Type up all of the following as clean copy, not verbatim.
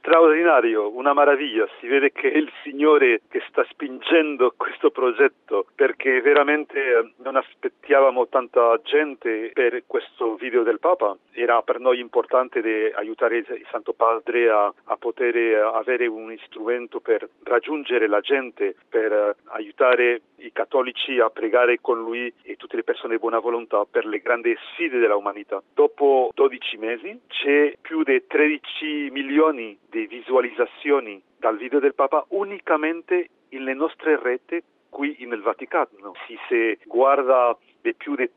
straordinario, una meraviglia. Si vede che è il Signore che sta spingendo questo progetto, perché veramente non aspettavamo tanta gente per questo video del Papa. Era per noi importante di aiutare il Santo Padre a poter avere un strumento per raggiungere la gente, per aiutare i cattolici a pregare con lui e tutte le persone di buona volontà per le grandi sfide dell'umanità. Dopo 12 mesi c'è più di 13 milioni di visualizzazioni dal video del Papa unicamente nelle nostre reti qui nel Vaticano. Si guarda di più di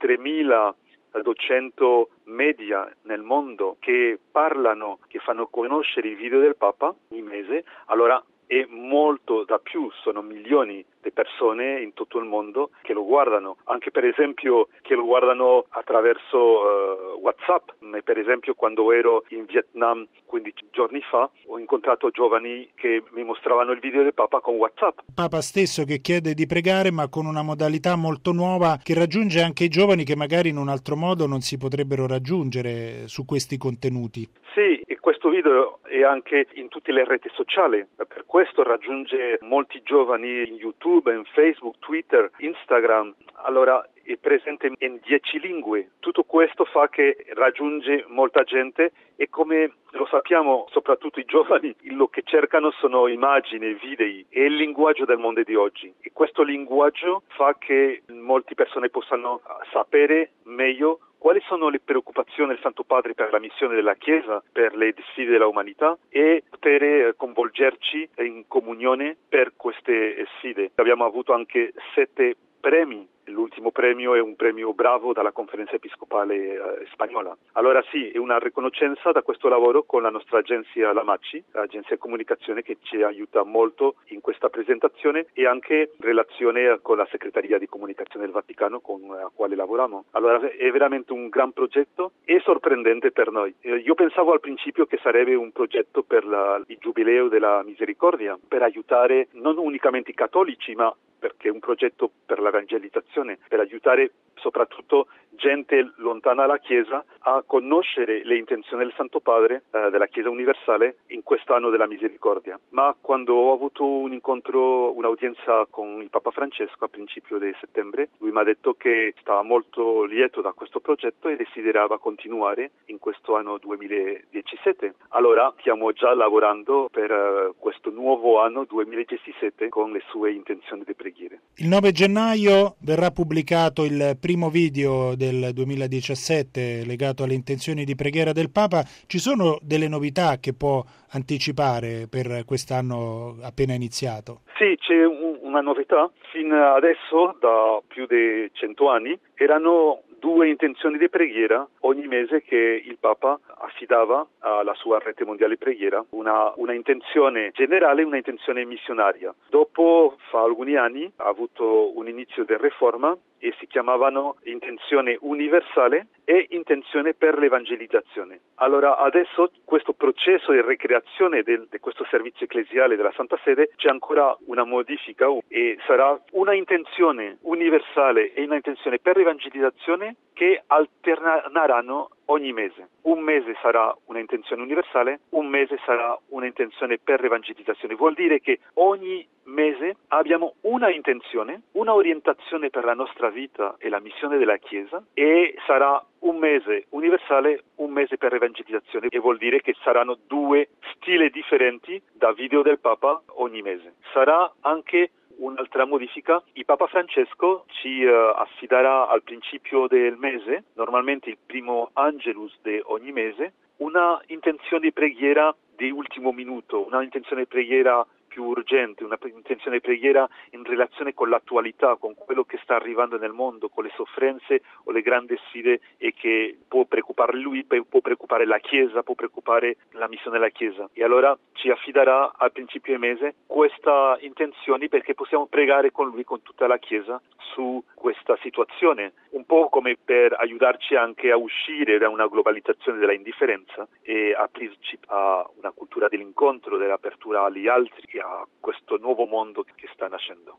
3.200 media nel mondo che parlano, che fanno conoscere il video del Papa ogni mese, allora è molto da più, sono milioni di persone in tutto il mondo che lo guardano, anche per esempio che lo guardano attraverso WhatsApp. Per esempio quando ero in Vietnam 15 giorni fa ho incontrato giovani che mi mostravano il video del Papa con WhatsApp. Papa stesso che chiede di pregare ma con una modalità molto nuova che raggiunge anche i giovani che magari in un altro modo non si potrebbero raggiungere su questi contenuti. Sì, e questo video è anche in tutte le reti sociali, per questo raggiunge molti giovani in YouTube, in Facebook, Twitter, Instagram. Allora è presente in 10 lingue. Tutto questo fa che raggiunge molta gente e come lo sappiamo, soprattutto i giovani, quello che cercano sono immagini, video e il linguaggio del mondo di oggi. E questo linguaggio fa che molte persone possano sapere meglio quali sono le preoccupazioni del Santo Padre per la missione della Chiesa, per le sfide dell'umanità e poter coinvolgerci in comunione per queste sfide. Abbiamo avuto anche 7 premi. L'ultimo premio è un premio Bravo dalla Conferenza Episcopale Spagnola. Allora sì, è una riconoscenza da questo lavoro con la nostra agenzia, la MACI, l'agenzia di comunicazione che ci aiuta molto in questa presentazione e anche in relazione con la Segreteria di Comunicazione del Vaticano con la quale lavoriamo. Allora è veramente un gran progetto e sorprendente per noi. Io pensavo al principio che sarebbe un progetto per il Giubileo della Misericordia, per aiutare non unicamente i cattolici, ma perché è un progetto per l'evangelizzazione, per aiutare soprattutto gente lontana dalla Chiesa a conoscere le intenzioni del Santo Padre della Chiesa Universale in quest'anno della Misericordia. Ma quando ho avuto un'udienza con il Papa Francesco a principio di settembre, lui mi ha detto che stava molto lieto da questo progetto e desiderava continuare in questo anno 2017. Allora stiamo già lavorando per questo nuovo anno 2017 con le sue intenzioni di preghiera. Il 9 gennaio verrà pubblicato il primo video del 2017 legato alle intenzioni di preghiera del Papa. Ci sono delle novità che può anticipare per quest'anno appena iniziato? Sì, c'è una novità. Fino adesso, da più di 100 anni, erano 2 intenzioni di preghiera ogni mese che il Papa affidava alla sua rete mondiale di preghiera, una intenzione generale e una intenzione missionaria. Dopo, fa alcuni anni, ha avuto un inizio di riforma e si chiamavano intenzione universale e intenzione per l'evangelizzazione. Allora adesso questo processo di ricreazione di questo servizio ecclesiale della Santa Sede c'è ancora una modifica e sarà una intenzione universale e una intenzione per l'evangelizzazione che alterneranno ogni mese. Un mese sarà una intenzione universale, un mese sarà una intenzione per l'evangelizzazione. Vuol dire che ogni mese abbiamo una intenzione, una orientazione per la nostra vita e la missione della Chiesa e sarà un mese universale, un mese per l'evangelizzazione e vuol dire che saranno 2 stili differenti da video del Papa ogni mese. Sarà anche un'altra modifica, il Papa Francesco ci affiderà al principio del mese, normalmente il primo Angelus di ogni mese, una intenzione di preghiera di ultimo minuto, una intenzione di preghiera più urgente, una intenzione di preghiera in relazione con l'attualità, con quello che sta arrivando nel mondo, con le sofferenze o le grandi sfide e che può preoccupare lui, può preoccupare la Chiesa, può preoccupare la missione della Chiesa. E allora ci affiderà al principio del mese questa intenzione perché possiamo pregare con lui, con tutta la Chiesa, su questa situazione, un po' come per aiutarci anche a uscire da una globalizzazione della indifferenza e aprirci a una cultura dell'incontro, dell'apertura agli altri, a questo nuovo mondo che sta nascendo.